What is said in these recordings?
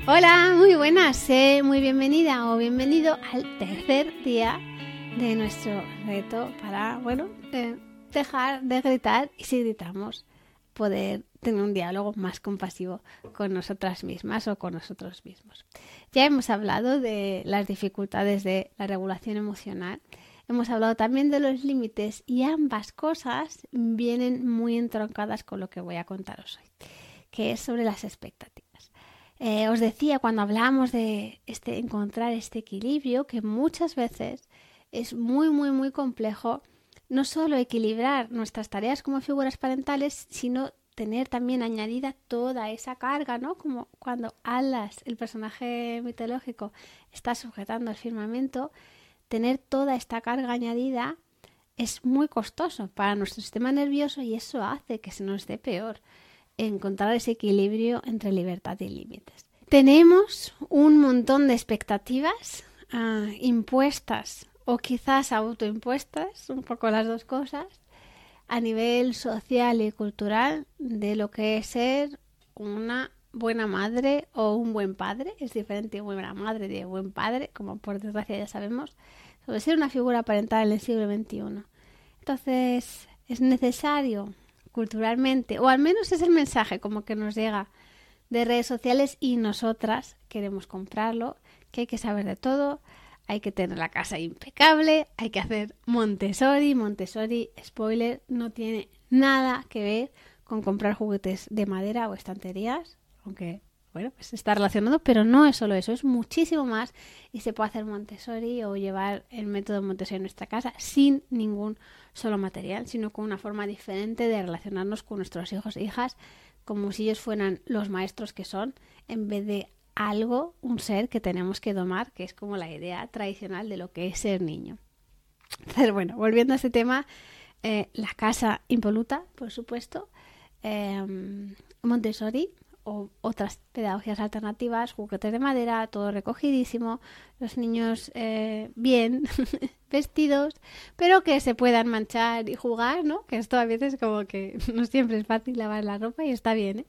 Hola, muy buenas, sé muy bienvenida o bienvenido al tercer día de nuestro reto para, dejar de gritar y si gritamos, poder tener un diálogo más compasivo con nosotras mismas o con nosotros mismos. Ya hemos hablado de las dificultades de la regulación emocional, hemos hablado también de los límites y ambas cosas vienen muy entroncadas con lo que voy a contaros hoy, que es sobre las expectativas. Os decía cuando hablamos de encontrar este equilibrio que muchas veces es muy complejo no solo equilibrar nuestras tareas como figuras parentales, sino tener también añadida toda esa carga, ¿no? Como cuando Alas, el personaje mitológico, está sujetando el firmamento, tener toda esta carga añadida es muy costoso para nuestro sistema nervioso y eso hace que se nos dé peor encontrar ese equilibrio entre libertad y límites. Tenemos un montón de expectativas impuestas o quizás autoimpuestas, un poco las dos cosas, a nivel social y cultural de lo que es ser una buena madre o un buen padre. Es diferente buena madre de buen padre, como por desgracia ya sabemos, sobre ser una figura parental en el siglo XXI. Entonces es necesario culturalmente, o al menos es el mensaje como que nos llega de redes sociales y nosotras queremos comprarlo, que hay que saber de todo, hay que tener la casa impecable, hay que hacer Montessori. Montessori, spoiler, no tiene nada que ver con comprar juguetes de madera o estanterías, aunque pues está relacionado, pero no es solo eso, es muchísimo más y se puede hacer Montessori o llevar el método Montessori en nuestra casa sin ningún solo material, sino con una forma diferente de relacionarnos con nuestros hijos e hijas, como si ellos fueran los maestros que son, en vez de algo, un ser que tenemos que domar, que es como la idea tradicional de lo que es ser niño. Entonces, volviendo a este tema, la casa impoluta, por supuesto, Montessori o otras pedagogías alternativas, juguetes de madera, todo recogidísimo, los niños bien vestidos, pero que se puedan manchar y jugar, ¿no? Que esto a veces como que no siempre es fácil lavar la ropa y está bien,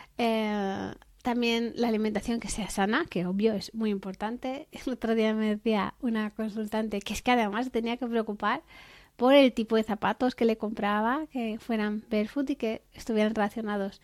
También la alimentación que sea sana, que obvio es muy importante. El otro día me decía una consultante que es que además tenía que preocupar por el tipo de zapatos que le compraba, que fueran barefoot y que estuvieran relacionados,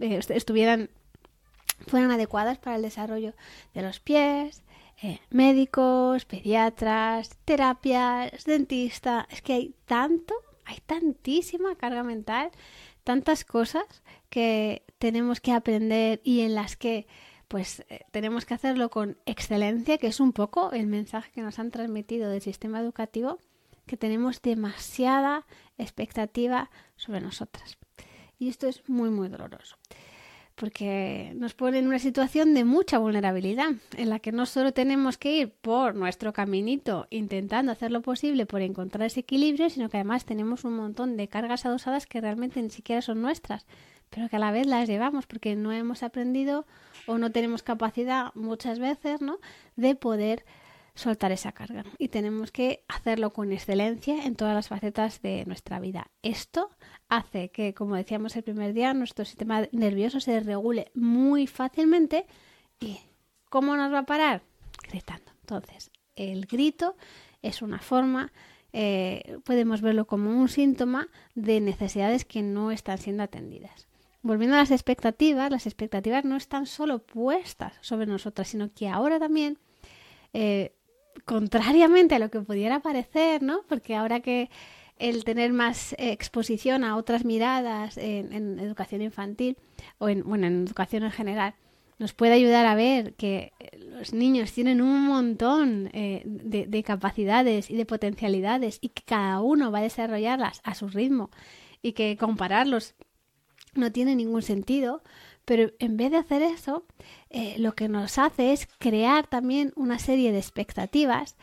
fueran adecuadas para el desarrollo de los pies, médicos, pediatras, terapias, dentista. Es que hay tantísima carga mental, tantas cosas que tenemos que aprender y en las que tenemos que hacerlo con excelencia, que es un poco el mensaje que nos han transmitido del sistema educativo, que tenemos demasiada expectativa sobre nosotras. Y esto es muy doloroso, porque nos pone en una situación de mucha vulnerabilidad, en la que no solo tenemos que ir por nuestro caminito intentando hacer lo posible por encontrar ese equilibrio, sino que además tenemos un montón de cargas adosadas que realmente ni siquiera son nuestras, pero que a la vez las llevamos porque no hemos aprendido o no tenemos capacidad muchas veces, ¿no?, de poder soltar esa carga. Y tenemos que hacerlo con excelencia en todas las facetas de nuestra vida. Esto hace que, como decíamos el primer día, nuestro sistema nervioso se regule muy fácilmente. ¿Y cómo nos va a parar? Gritando. Entonces, el grito es una forma, podemos verlo como un síntoma de necesidades que no están siendo atendidas. Volviendo a las expectativas no están solo puestas sobre nosotras, sino que ahora también, contrariamente a lo que pudiera parecer, ¿no?, porque ahora que el tener más exposición a otras miradas en educación infantil o en educación en general nos puede ayudar a ver que los niños tienen un montón de capacidades y de potencialidades y que cada uno va a desarrollarlas a su ritmo y que compararlos no tiene ningún sentido, pero en vez de hacer eso, lo que nos hace es crear también una serie de expectativas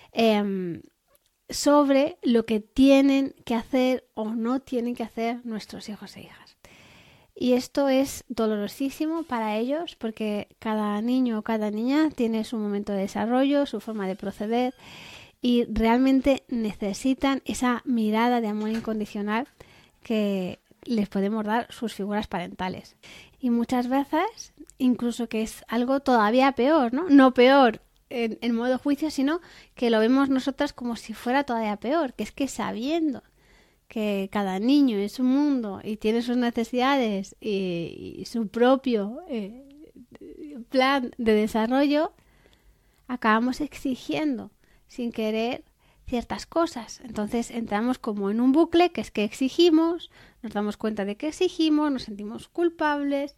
sobre lo que tienen que hacer o no tienen que hacer nuestros hijos e hijas. Y esto es dolorosísimo para ellos porque cada niño o cada niña tiene su momento de desarrollo, su forma de proceder y realmente necesitan esa mirada de amor incondicional que les podemos dar sus figuras parentales. Y muchas veces, incluso que es algo todavía peor, ¿no? No peor en modo juicio, sino que lo vemos nosotras como si fuera todavía peor, que es que sabiendo que cada niño es un mundo y tiene sus necesidades y su propio plan de desarrollo, acabamos exigiendo sin querer ciertas cosas. Entonces entramos como en un bucle, que es que exigimos, nos damos cuenta de que exigimos, nos sentimos culpables,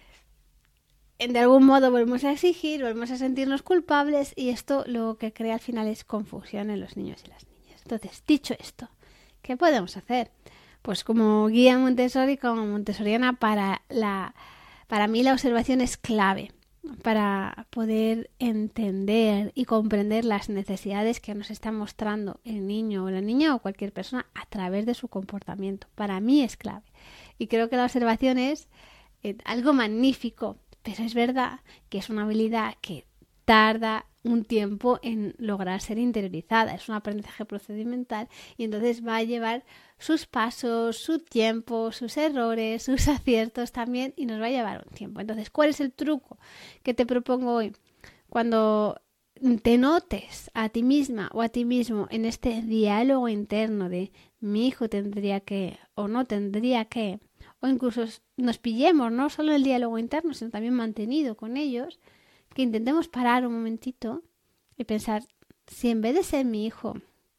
de algún modo volvemos a exigir, volvemos a sentirnos culpables, y esto lo que crea al final es confusión en los niños y las niñas. Entonces, dicho esto, ¿qué podemos hacer? Pues como guía Montessori, como montessoriana, para mí la observación es clave para poder entender y comprender las necesidades que nos está mostrando el niño o la niña o cualquier persona a través de su comportamiento. Para mí es clave. Y creo que la observación es algo magnífico, pero es verdad que es una habilidad que tarda un tiempo en lograr ser interiorizada. Es un aprendizaje procedimental y entonces va a llevar sus pasos, su tiempo, sus errores, sus aciertos también, y nos va a llevar un tiempo. Entonces, ¿cuál es el truco que te propongo hoy? Cuando te notes a ti misma o a ti mismo en este diálogo interno de mi hijo tendría que o no tendría que, o incluso nos pillemos no solo el diálogo interno, sino también mantenido con ellos, que intentemos parar un momentito y pensar, si en vez de ser mi hijo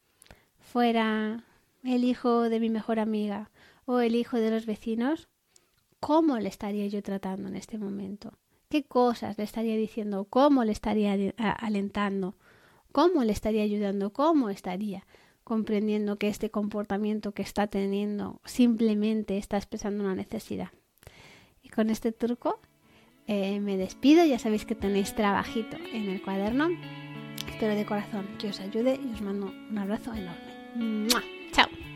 fuera el hijo de mi mejor amiga o el hijo de los vecinos, ¿cómo le estaría yo tratando en este momento? ¿Qué cosas le estaría diciendo? ¿Cómo le estaría alentando? ¿Cómo le estaría ayudando? ¿Cómo estaría comprendiendo que este comportamiento que está teniendo simplemente está expresando una necesidad? Y con este truco me despido. Ya sabéis que tenéis trabajito en el cuaderno. Espero de corazón que os ayude y os mando un abrazo enorme. ¡Mua! ¡Chao!